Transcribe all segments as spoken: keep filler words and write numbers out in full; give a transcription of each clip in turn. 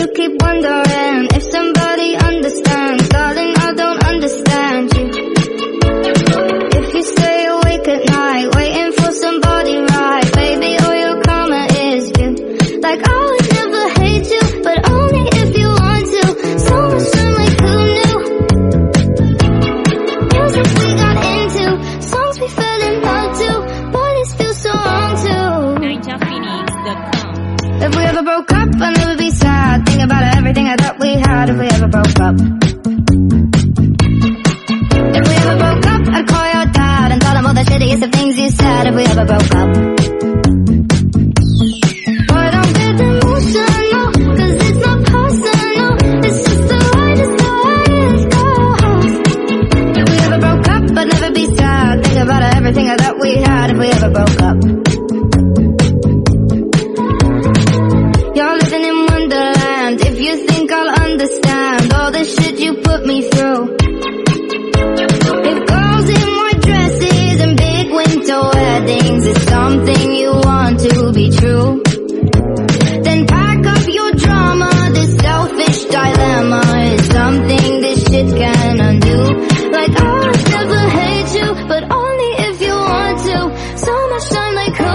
you keep wondering if somebody understands. Darling, I don't understand you. If you stay awake at night waiting for somebody right, baby, all your karma is you. Like I would never hate you, but only if you want to. So much fun, like who knew? Music we got into, songs we fell in love to. Boy, this feels so wrong too. ninja phoenix dot com. If we ever broke up, I'd never be sad. Think about everything I thought we had. If we ever broke up, if we ever broke up, I'd call your dad and tell him all the shittiest of things you said. If we ever broke up, but don't get emotional, cause it's not personal. It's just the way, just the way it goes. If we ever broke up, I'd never be sad. Think about everything I thought we had. If we ever broke up, you're living in Wonderland. If you think I'll understand all the shit you put me through. If girls in white dresses and big winter weddings is something you want to be true, then pack up your drama. This selfish dilemma is something this shit can undo. Like I would never hate you, but only if you want to. So much time, like who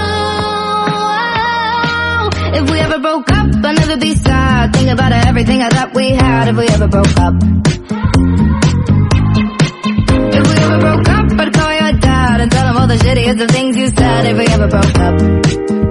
knew? If we ever broke up, I'd never be sad. Think about everything I thought we had. If we ever broke up, if we ever broke up, I'd call your dad and tell him all the shittiest of things you said. If we ever broke up.